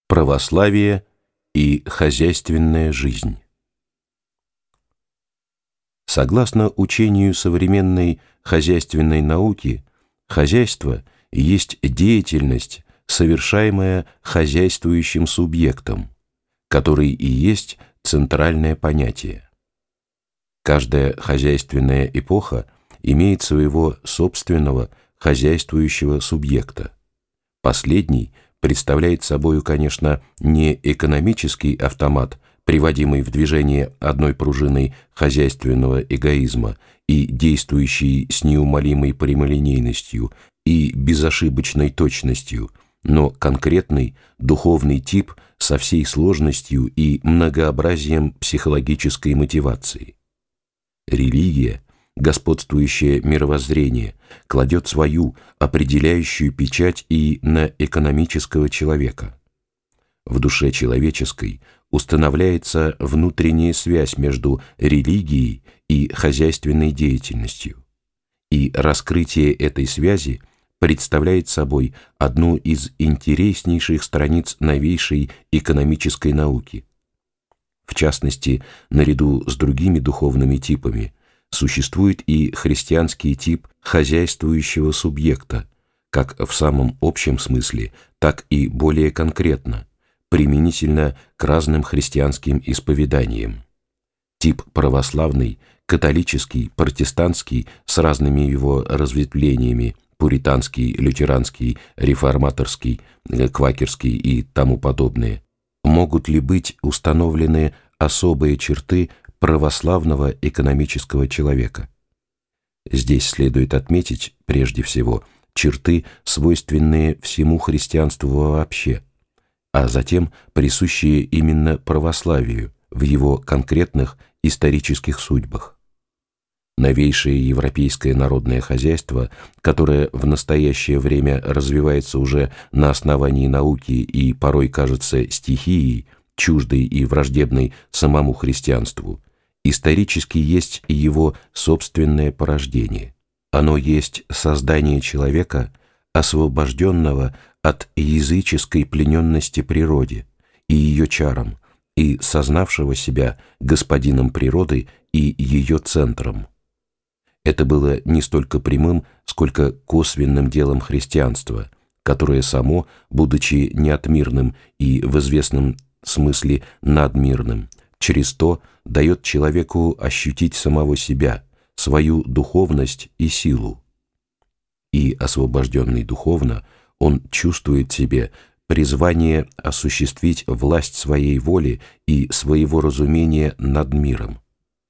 Православие и хозяйственная жизнь. Согласно учению современной хозяйственной науки, хозяйство есть деятельность, совершаемая хозяйствующим субъектом, который и есть центральное понятие. Каждая хозяйственная эпоха имеет своего собственного хозяйствующего субъекта. Последний представляет собою, конечно, не экономический автомат, приводимый в движение одной пружиной хозяйственного эгоизма и действующий с неумолимой прямолинейностью и безошибочной точностью, но конкретный духовный тип со всей сложностью и многообразием психологической мотивации. Религия, господствующее мировоззрение, кладет свою определяющую печать и на экономического человека. В душе человеческой устанавливается внутренняя связь между религией и хозяйственной деятельностью, и раскрытие этой связи представляет собой одну из интереснейших страниц новейшей экономической науки. В частности, наряду с другими духовными типами, существует и христианский тип хозяйствующего субъекта, как в самом общем смысле, так и более конкретно, применительно к разным христианским исповеданиям. Тип православный, католический, протестантский с разными его разветвлениями, пуританский, лютеранский, реформаторский, квакерский и тому подобные, могут ли быть установлены особые черты православного экономического человека? Здесь следует отметить, прежде всего, черты, свойственные всему христианству вообще, а затем присущие именно православию в его конкретных исторических судьбах. Новейшее европейское народное хозяйство, которое в настоящее время развивается уже на основании науки и порой кажется стихией, чуждой и враждебной самому христианству, исторически есть его собственное порождение. Оно есть создание человека, освобожденного от языческой плененности природе и ее чарам, и сознавшего себя господином природы и ее центром. Это было не столько прямым, сколько косвенным делом христианства, которое само, будучи неотмирным и в известном смысле надмирным, через то дает человеку ощутить самого себя, свою духовность и силу. И освобожденный духовно, он чувствует в себе призвание осуществить власть своей воли и своего разумения над миром.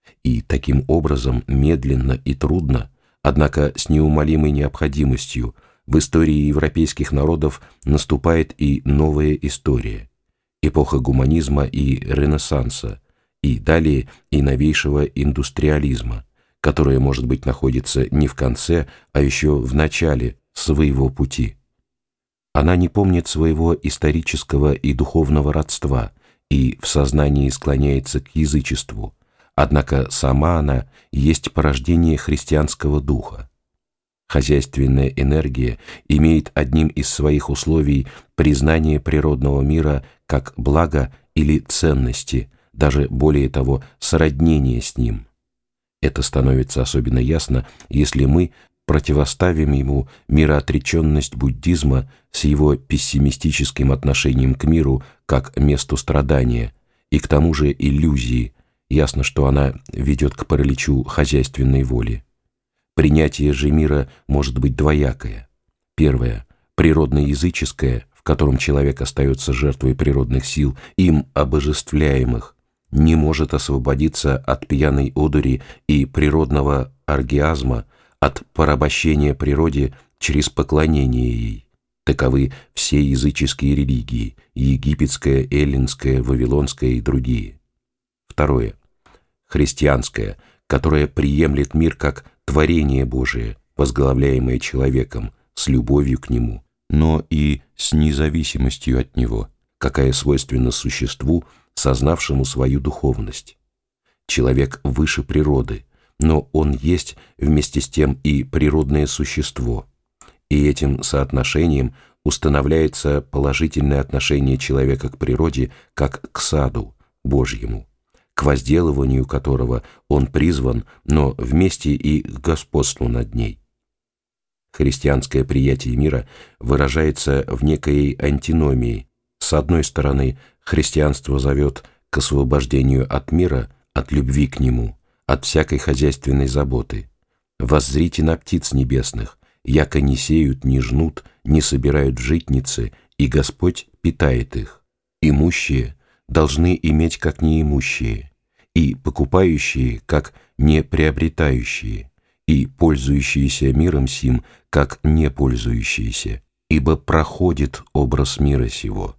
И таким образом медленно и трудно, однако с неумолимой необходимостью, в истории европейских народов наступает и новая история, эпоха гуманизма и Ренессанса, и далее и новейшего индустриализма, которая, может быть, находится не в конце, а еще в начале своего пути. Она не помнит своего исторического и духовного родства и в сознании склоняется к язычеству, однако сама она есть порождение христианского духа. Хозяйственная энергия имеет одним из своих условий признание природного мира как блага или ценности, даже более того, сроднение с ним. Это становится особенно ясно, если мы противоставим ему мироотреченность буддизма с его пессимистическим отношением к миру как месту страдания и к тому же иллюзии. Ясно, что она ведет к параличу хозяйственной воли. Принятие же мира может быть двоякое. Первое – природно-языческое, в котором человек остается жертвой природных сил, им обожествляемых, не может освободиться от пьяной одури и природного оргиазма, от порабощения природе через поклонение ей. Таковы все языческие религии – египетская, эллинская, вавилонская и другие. Второе – христианское, которое приемлет мир как творение Божие, возглавляемое человеком, с любовью к нему, но и с независимостью от него, какая свойственна существу, сознавшему свою духовность. Человек выше природы, но он есть вместе с тем и природное существо, и этим соотношением устанавливается положительное отношение человека к природе как к саду Божьему, к возделыванию которого он призван, но вместе и к господству над ней. Христианское приятие мира выражается в некой антиномии. С одной стороны, христианство зовет к освобождению от мира, от любви к нему, от всякой хозяйственной заботы. «Воззрите на птиц небесных, яко не сеют, не жнут, не собирают в житницы, и Господь питает их. Имущие должны иметь как неимущие, и покупающие как неприобретающие, и пользующиеся миром сим как не пользующиеся, ибо проходит образ мира сего».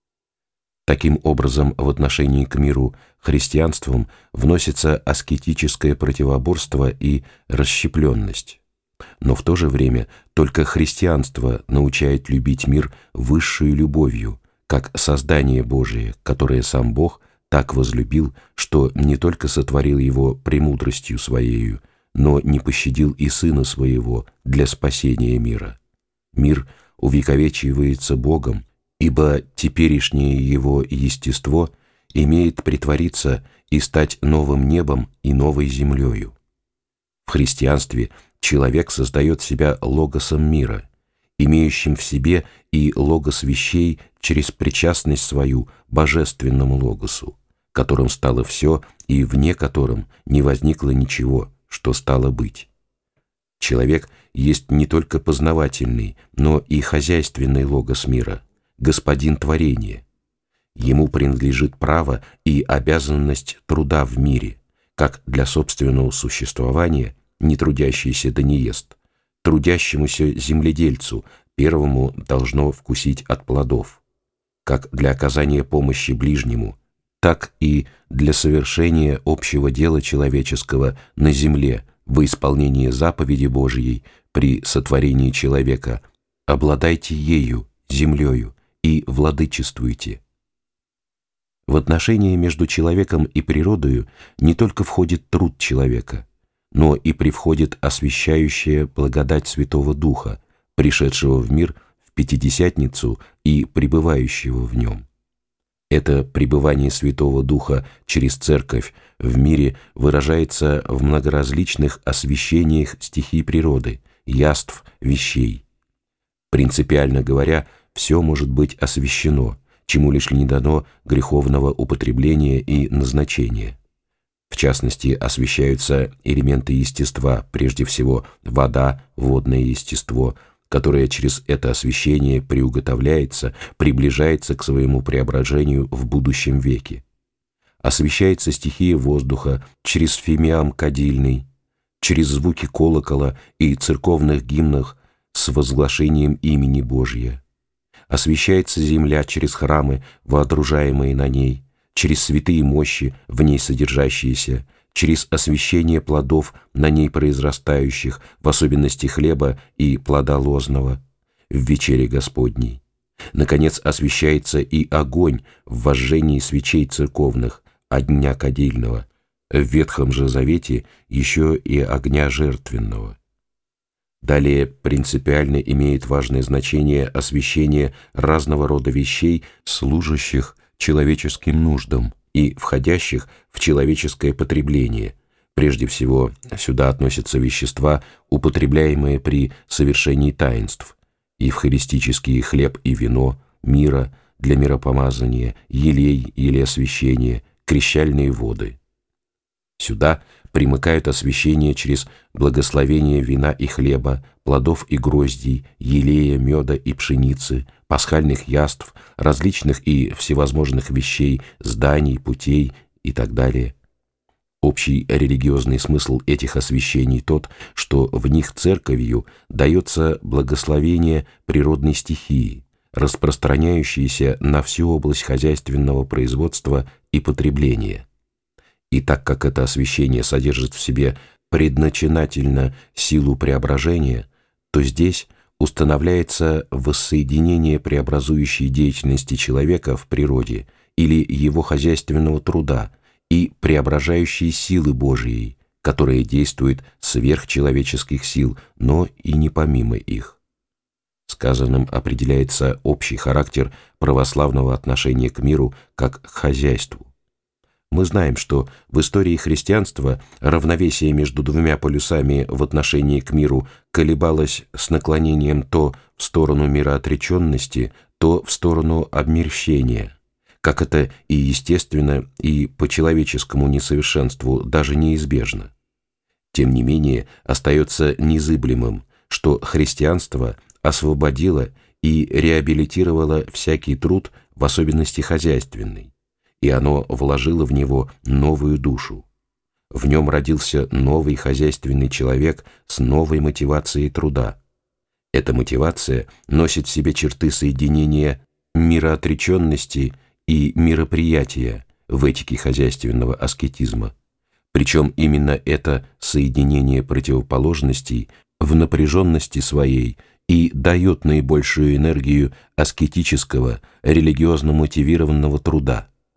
Таким образом, в отношении к миру христианством вносится аскетическое противоборство и расщепленность. Но в то же время только христианство научает любить мир высшей любовью, как создание Божие, которое сам Бог так возлюбил, что не только сотворил его премудростью Своею, но не пощадил и Сына Своего для спасения мира. Мир увековечивается Богом, ибо теперешнее его естество имеет претвориться и стать новым небом и новой землею. В христианстве человек создает себя логосом мира, имеющим в себе и логос вещей через причастность свою божественному логосу, которым стало все и вне которым не возникло ничего, что стало быть. Человек есть не только познавательный, но и хозяйственный логос мира, господин творения. Ему принадлежит право и обязанность труда в мире, как для собственного существования не трудящийся да не ест, трудящемуся земледельцу первому должно вкусить от плодов, как для оказания помощи ближнему, так и для совершения общего дела человеческого на земле во исполнении заповеди Божьей при сотворении человека. Обладайте ею, землею, и владычествуйте. В отношения между человеком и природою не только входит труд человека, но и привходит освящающая благодать Святого Духа, пришедшего в мир в Пятидесятницу и пребывающего в нем. Это пребывание Святого Духа через Церковь в мире выражается в многоразличных освящениях стихий природы, яств, вещей. Принципиально говоря, все может быть освящено, чему лишь не дано греховного употребления и назначения. В частности, освящаются элементы естества, прежде всего вода, водное естество, которое через это освящение приуготовляется, приближается к своему преображению в будущем веке. Освящается стихия воздуха через фимиам кадильный, через звуки колокола и церковных гимнов с возглашением имени Божия. Освящается земля через храмы, водружаемые на ней, через святые мощи, в ней содержащиеся, через освящение плодов, на ней произрастающих, в особенности хлеба и плода лозного, в вечере Господней. Наконец, освящается и огонь в вожжении свечей церковных, от дня кадильного, в Ветхом же Завете еще и огня жертвенного. Далее принципиально имеет важное значение освящение разного рода вещей, служащих человеческим нуждам и входящих в человеческое потребление. Прежде всего, сюда относятся вещества, употребляемые при совершении таинств, евхаристический хлеб и вино, мира для миропомазания, елей или освящения, крещальные воды. Сюда примыкают освящения через благословение вина и хлеба, плодов и гроздей, елея, меда и пшеницы, пасхальных яств, различных и всевозможных вещей, зданий, путей и так далее. Общий религиозный смысл этих освящений тот, что в них церковью дается благословение природной стихии, распространяющейся на всю область хозяйственного производства и потребления. И так как это освящение содержит в себе предначинательно силу преображения, то здесь устанавливается воссоединение преобразующей деятельности человека в природе или его хозяйственного труда и преображающей силы Божией, которая действует сверх человеческих сил, но и не помимо их. Сказанным определяется общий характер православного отношения к миру как к хозяйству. Мы знаем, что в истории христианства равновесие между двумя полюсами в отношении к миру колебалось с наклонением то в сторону мироотреченности, то в сторону обмерщения, как это и естественно, и по человеческому несовершенству даже неизбежно. Тем не менее, остается незыблемым, что христианство освободило и реабилитировало всякий труд, в особенности хозяйственный, и оно вложило в него новую душу. В нем родился новый хозяйственный человек с новой мотивацией труда. Эта мотивация носит в себе черты соединения мироотреченности и мироприятия в этике хозяйственного аскетизма. Причем именно это соединение противоположностей в напряженности своей и дает наибольшую энергию аскетического, религиозно мотивированного труда.